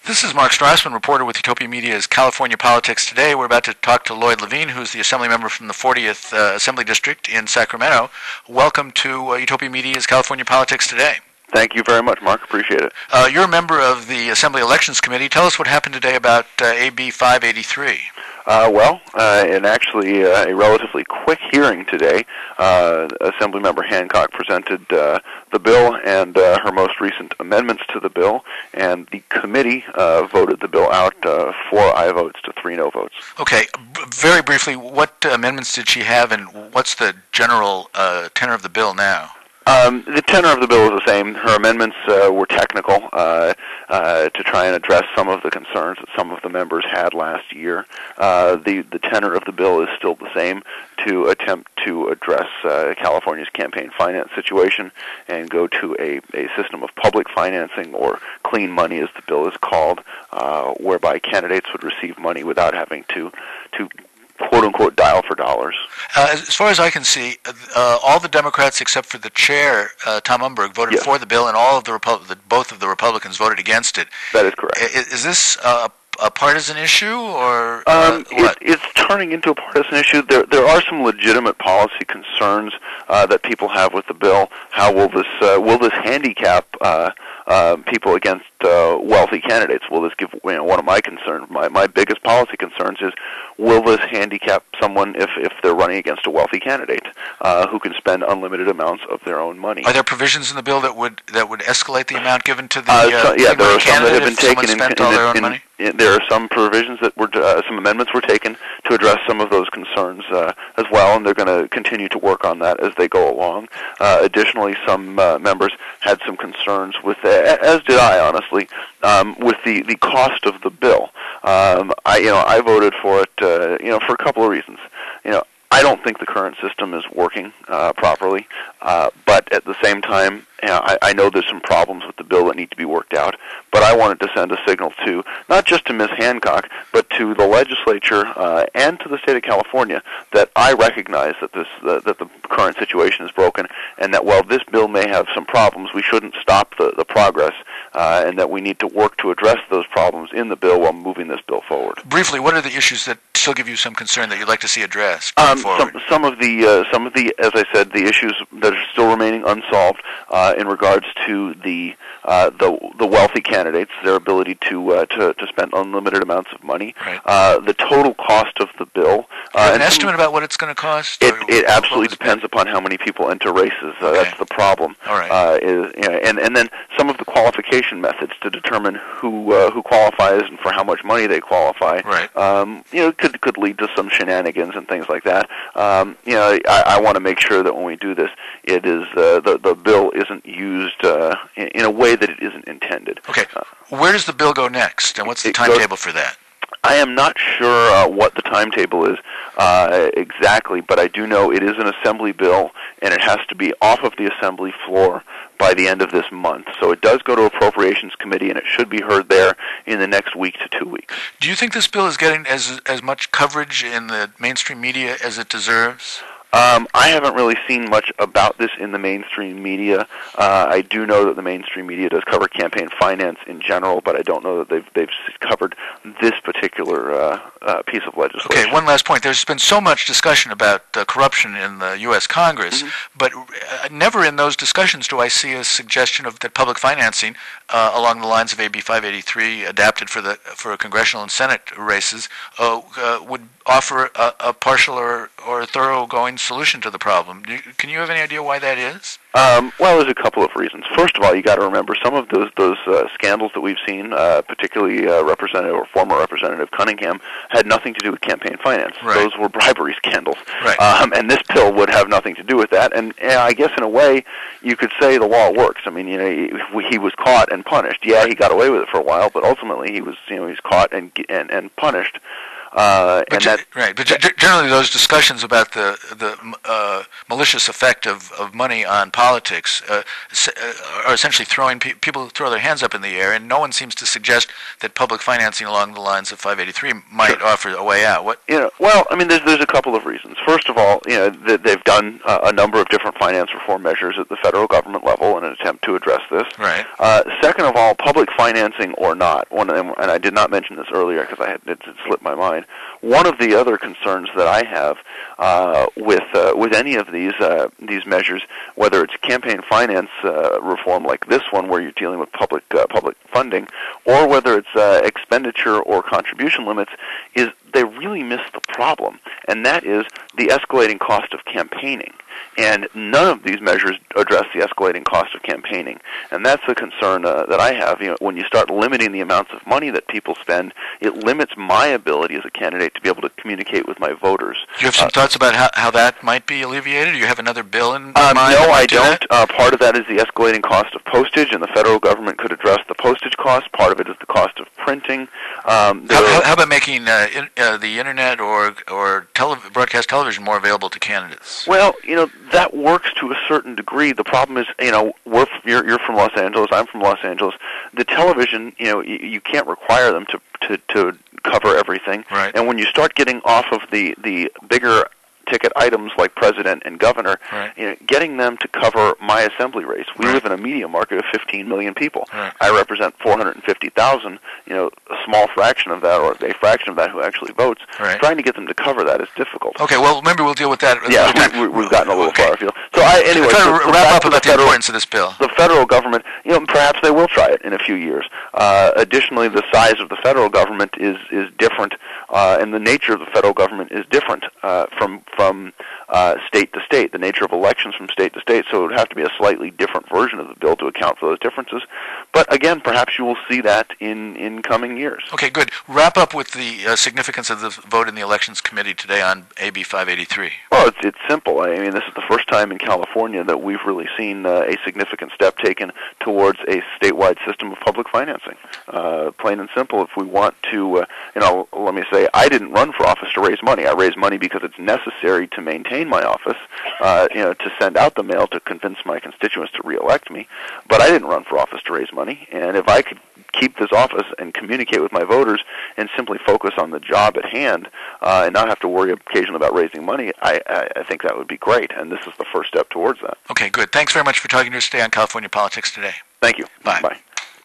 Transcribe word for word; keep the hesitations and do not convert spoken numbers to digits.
This is Mark Strassman, reporter with Utopia Media's California Politics Today. We're about to talk to Lloyd Levine, who's the Assembly member from the fortieth uh, Assembly District in Sacramento. Welcome to uh, Utopia Media's California Politics Today. Thank you very much, Mark. Appreciate it. Uh, you're a member of the Assembly Elections Committee. Tell us what happened today about uh, A B five eighty-three. Uh, well, uh, in actually uh, a relatively quick hearing today, uh, Assemblymember Hancock presented uh, the bill and uh, her most recent amendments to the bill, and the committee uh, voted the bill out uh, four aye votes to three no votes. Okay, B- very briefly, what uh, amendments did she have, and what's the general uh, tenor of the bill now? Um, the tenor of the bill is the same. Her amendments uh, were technical uh, uh, to try and address some of the concerns that some of the members had last year. Uh, the, the tenor of the bill is still the same, to attempt to address uh, California's campaign finance situation and go to a, a system of public financing, or clean money as the bill is called, uh, whereby candidates would receive money without having to to quote-unquote dial for dollars. Uh, as far as I can see, uh, all the Democrats except for the chair, uh, Tom Umberg, voted yes. for the bill, and all of the, Repu- the both of the Republicans voted against it. That is correct. Is, is this uh, a partisan issue, or um, uh, what? It, it's turning into a partisan issue. There, there are some legitimate policy concerns uh, that people have with the bill. How will this uh, will this handicap uh, uh, people against uh, wealthy candidates? Will this give? You know, one of my concerns, my my biggest policy concerns is, will this handicap someone if, if they're running against a wealthy candidate uh, who can spend unlimited amounts of their own money? Are there provisions in the bill that would that would escalate the amount given to the uh, so, uh, yeah, there are some that have been if taken someone in, spent in, all their own in, money? in, there are some provisions that were uh, some amendments were taken to address some of those concerns uh, as well, and they're going to continue to work on that as they go along. Uh, additionally, some uh, members had some concerns with, uh, as did I, honestly, um, with the, the cost of the bill. Um, I you know I voted for it uh, you know for a couple of reasons. You know, I don't think the current system is working uh, properly, uh, but at the same time, you know, I, I know there's some problems with the bill that need to be worked out, but I wanted to send a signal to, not just to Miz Hancock, but to the legislature uh, and to the state of California, that I recognize that this uh, that the current situation is broken, and that while this bill may have some problems, we shouldn't stop the, the progress, uh, and that we need to work to address those problems in the bill while moving this bill forward. Briefly, what are the issues that still give you some concern that you'd like to see addressed um, forward? Some, some of the, uh, some of the, as I said, the issues that are still remaining unsolved uh, in regards to the uh, the the wealthy candidates, their ability to uh, to to spend unlimited amounts of money, right. uh, the total cost of the bill. Uh, an and estimate about what it's going to cost? It, or it absolutely what depends upon how many people enter races. Uh, okay. That's the problem. All right. Uh, is, you know, and and then some of the qualification methods to determine who uh, who qualifies and for how much money they qualify. Right. Um, you know, could could lead to some shenanigans and things like that. Um, you know, I, I want to make sure that when we do this, it is uh, the the bill isn't used uh, in, in a way that it isn't intended. Okay. Uh, Where does the bill go next, and what's the timetable for that? I am not sure uh, what the timetable is uh, exactly, but I do know it is an assembly bill, and it has to be off of the assembly floor by the end of this month. So it does go to Appropriations Committee, and it should be heard there in the next week to two weeks. Do you think this bill is getting as as much coverage in the mainstream media as it deserves? Um, I haven't really seen much about this in the mainstream media. Uh, I do know that the mainstream media does cover campaign finance in general, but I don't know that they've they've covered this particular uh, uh, piece of legislation. Okay, one last point. There's been so much discussion about uh, corruption in the U S Congress, mm-hmm. but uh, never in those discussions do I see a suggestion of that public financing uh, along the lines of A B five eighty-three, adapted for the for congressional and Senate races, uh, uh, would offer a, a partial or, or a thoroughgoing solution to the problem. Do you, can you have any idea why that is? Um, well, there's a couple of reasons. First of all, you got to remember some of those those uh, scandals that we've seen, uh, particularly uh, Representative or former Representative Cunningham, had nothing to do with campaign finance. Right. Those were bribery scandals, right. um, and this bill would have nothing to do with that. And uh, I guess in a way, you could say the law works. I mean, you know, he, he was caught and punished. Yeah, he got away with it for a while, but ultimately he was, you know, he was caught and and, and punished. Uh, but and ge- that, right, but ge- generally those discussions about the the uh, malicious effect of, of money on politics uh, are essentially throwing pe- people throw their hands up in the air, and no one seems to suggest that public financing along the lines of five eighty-three might sure. offer a way out. What? You know, well, I mean, there's there's a couple of reasons. First of all, you know, th- they've done uh, a number of different finance reform measures at the federal government level in an attempt to address this. Right. Uh, second of all, public financing or not, one of them, and I did not mention this earlier because I had it, it slipped my mind. One of the other concerns that I have uh, with uh, with any of these uh, these measures, whether it's campaign finance uh, reform like this one, where you're dealing with public uh, public funding, or whether it's uh, expenditure or contribution limits, is they really miss the problem, and that is the escalating cost of campaigning. And none of these measures address the escalating cost of campaigning. And that's the concern uh, that I have. You know, when you start limiting the amounts of money that people spend, it limits my ability as a candidate to be able to communicate with my voters. Do you have some uh, thoughts about how, how that might be alleviated? Do you have another bill in um, mind? No, I don't. Uh, part of that is the escalating cost of postage, and the federal government could address the postage cost. Part of it is the cost of printing. Um, how, how, how about making uh, in, uh, the Internet or, or tele- broadcast television more available to candidates? Well, you know, that works to a certain degree. The problem is, you know, we're you're, you're from Los Angeles. I'm from Los Angeles. The television, you know, you, you can't require them to to to cover everything. Right. And when you start getting off of the the bigger ticket items like president and governor, right. you know, getting them to cover my assembly race. We right. live in a media market of fifteen million people. Right. I represent four hundred fifty thousand. You know, a small fraction of that, or a fraction of that, who actually votes. Right. Trying to get them to cover that is difficult. Okay, well, maybe we'll deal with that. Yeah, we, we, we've gotten a little okay. far afield. So, I, anyway, try so, to so wrap up to about the, the federal, importance of this bill. The federal government, you know, perhaps they will try it in a few years. Uh, additionally, the size of the federal government is is different, uh, and the nature of the federal government is different uh, from from. Uh, state to state, the nature of elections from state to state, so it would have to be a slightly different version of the bill to account for those differences. But again, perhaps you will see that in, in coming years. Okay, good. Wrap up with the uh, significance of the vote in the Elections Committee today on A B five eighty-three. Well, it's, it's simple. I mean, this is the first time in California that we've really seen uh, a significant step taken towards a statewide system of public financing. Uh, plain and simple, if we want to, uh, you know, let me say, I didn't run for office to raise money. I raised money because it's necessary to maintain my office, uh, you know, to send out the mail to convince my constituents to reelect me. But I didn't run for office to raise money, and if I could keep this office and communicate with my voters and simply focus on the job at hand uh, and not have to worry occasionally about raising money, I, I, I think that would be great, and this is the first step towards that. Okay, good. Thanks very much for talking to us today on California Politics Today. Thank you. Bye. Bye.